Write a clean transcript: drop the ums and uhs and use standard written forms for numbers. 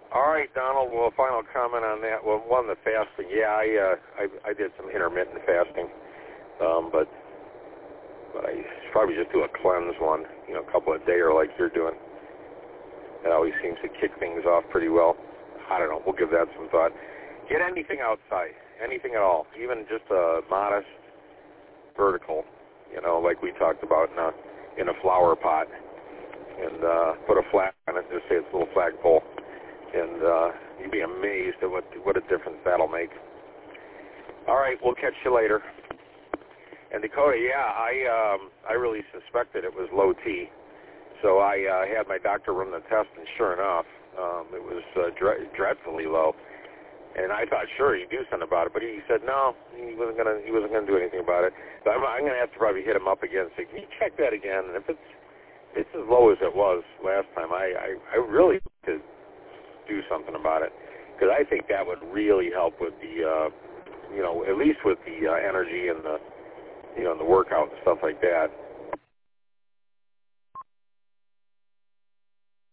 All right, Donald. Well, a final comment on that. Well, one, the fasting. Yeah, I did some intermittent fasting, but I probably just do a cleanse one, a couple a day or like you're doing. That always seems to kick things off pretty well. I don't know. We'll give that some thought. Get anything outside, anything at all, even just a modest vertical, like we talked about in a flower pot, and put a flag on it. Just say it's a little flagpole. And you'd be amazed at what a difference that'll make. All right, we'll catch you later. And Dakota, yeah, I really suspected it was low T, so I had my doctor run the test, and sure enough, it was dreadfully low. And I thought, sure, he'd do something about it, but he said no, he wasn't gonna do anything about it. So I'm gonna have to probably hit him up again and say, can you check that again? And if it's as low as it was last time, I really could do something about it, because I think that would really help with the, at least with the energy and the, the workout and stuff like that.